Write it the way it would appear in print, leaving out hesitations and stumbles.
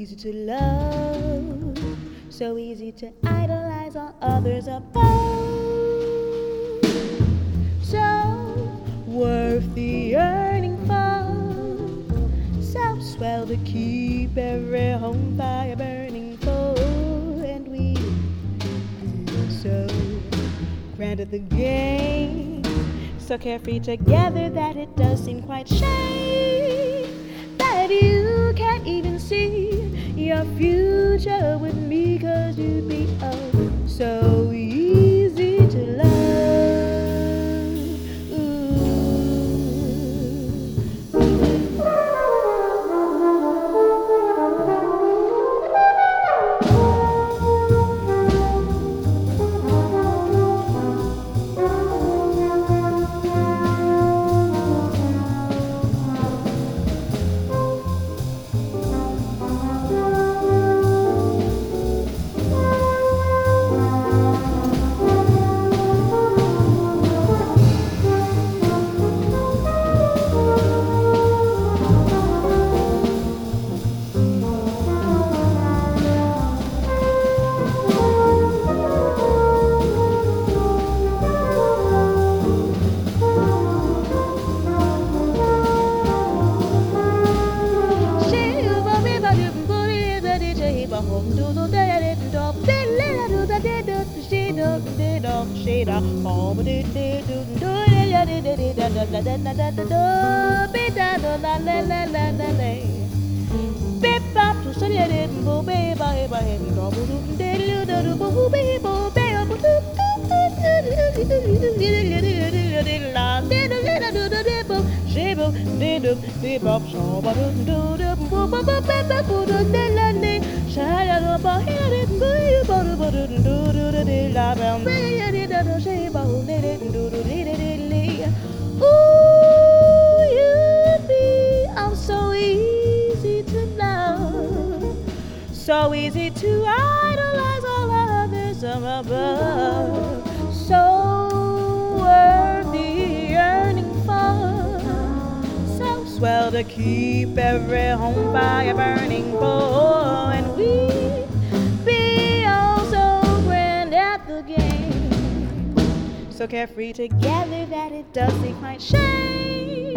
easy to love, so easy to idolize all others above. So worth the yearning for, so swell to keep every home fire burning for, and we so granted the game, so carefree together that it does seem quite shame that you can't even see your future with me, 'cause you'd be so easy to love. Ooh, you'd be so easy to love, so easy to idolize all others above, so worth the yearning for, so swell to keep every home fire burning for, and we'd be so grand at the game, so carefree together that it does seem quite shame